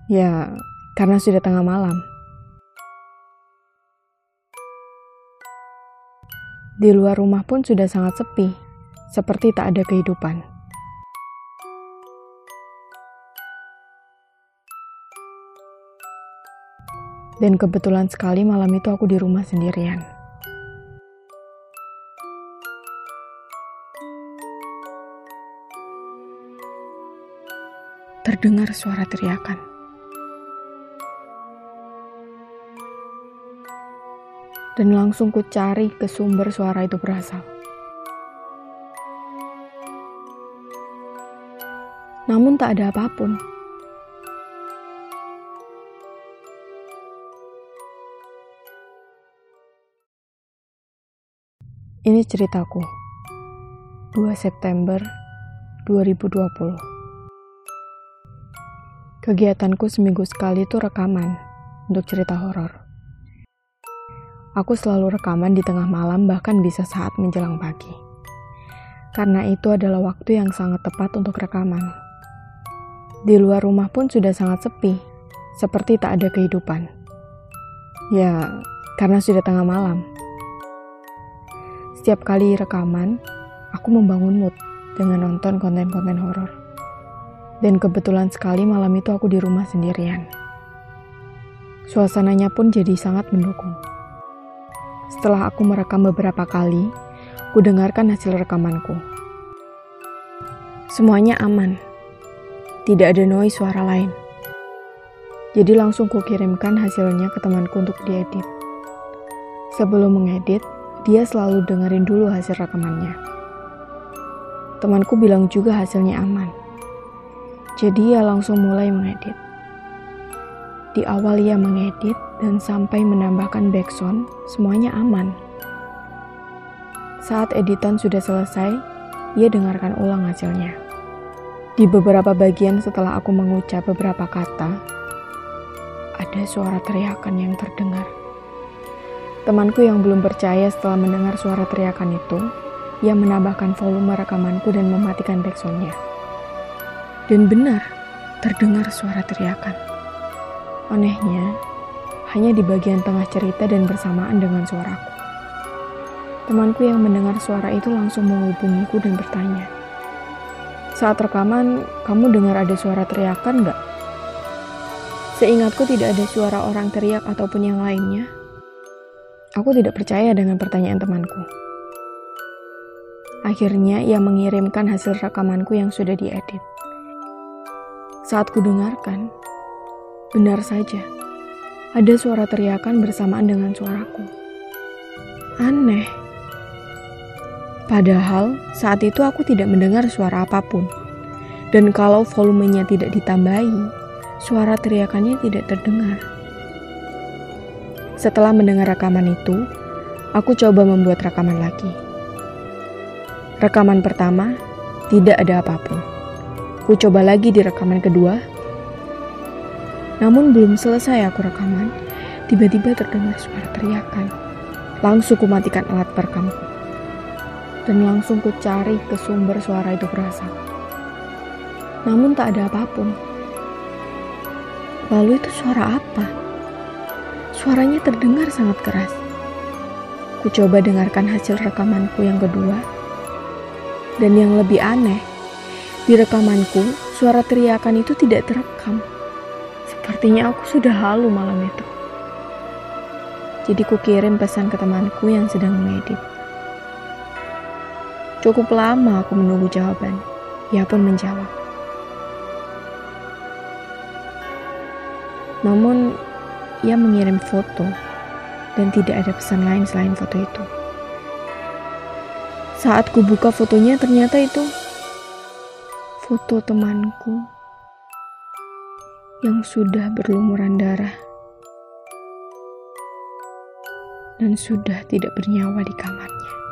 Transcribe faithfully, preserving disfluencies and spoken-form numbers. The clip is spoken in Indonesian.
Ya, karena sudah tengah malam. Di luar rumah pun sudah sangat sepi, seperti tak ada kehidupan. Dan kebetulan sekali malam itu aku di rumah sendirian. Terdengar suara teriakan. Dan langsung ku cari ke sumber suara itu berasal. Namun tak ada apapun. Ini ceritaku. dua September dua ribu dua puluh. Kegiatanku seminggu sekali itu rekaman untuk cerita horor. Aku selalu rekaman di tengah malam, bahkan bisa saat menjelang pagi. Karena itu adalah waktu yang sangat tepat untuk rekaman. Di luar rumah pun sudah sangat sepi, seperti tak ada kehidupan. Ya, karena sudah tengah malam. Setiap kali rekaman, aku membangun mood dengan nonton konten-konten horor. Dan kebetulan sekali malam itu aku di rumah sendirian. Suasananya pun jadi sangat mendukung. Setelah aku merekam beberapa kali, ku dengarkan hasil rekamanku. Semuanya aman. Tidak ada noise suara lain. Jadi langsung ku kirimkan hasilnya ke temanku untuk diedit. Sebelum mengedit, dia selalu dengerin dulu hasil rekamannya. Temanku bilang juga hasilnya aman. Jadi ia langsung mulai mengedit. Di awal ia mengedit dan sampai menambahkan backsound, semuanya aman. Saat editan sudah selesai, ia dengarkan ulang hasilnya. Di beberapa bagian setelah aku mengucap beberapa kata, ada suara teriakan yang terdengar. Temanku yang belum percaya setelah mendengar suara teriakan itu, ia menambahkan volume rekamanku dan mematikan backsoundnya. Dan benar, terdengar suara teriakan. Anehnya, hanya di bagian tengah cerita dan bersamaan dengan suaraku. Temanku yang mendengar suara itu langsung menghubungiku dan bertanya, "Saat rekaman, kamu dengar ada suara teriakan nggak?" Seingatku tidak ada suara orang teriak ataupun yang lainnya. Aku tidak percaya dengan pertanyaan temanku. Akhirnya ia mengirimkan hasil rekamanku yang sudah diedit. Saat ku dengarkan, benar saja, ada suara teriakan bersamaan dengan suaraku. Aneh. Padahal saat itu aku tidak mendengar suara apapun. Dan kalau volumenya tidak ditambahi, suara teriakannya tidak terdengar. Setelah mendengar rekaman itu, aku coba membuat rekaman lagi. Rekaman pertama, tidak ada apapun. Ku coba lagi di rekaman kedua. Namun belum selesai aku rekaman, tiba-tiba terdengar suara teriakan. Langsung ku matikan alat perekamku. Dan langsung ku cari ke sumber suara itu berasal. Namun tak ada apapun. Lalu itu suara apa? Suaranya terdengar sangat keras. Ku coba dengarkan hasil rekamanku yang kedua. Dan yang lebih aneh, di rekamanku, suara teriakan itu tidak terekam. Sepertinya aku sudah halu malam itu. Jadi ku kirim pesan ke temanku yang sedang mengedit. Cukup lama aku menunggu jawaban. Ia pun menjawab. Namun, ia mengirim foto dan tidak ada pesan lain selain foto itu. Saat ku buka fotonya, ternyata itu foto temanku yang sudah berlumuran darah dan sudah tidak bernyawa di kamarnya.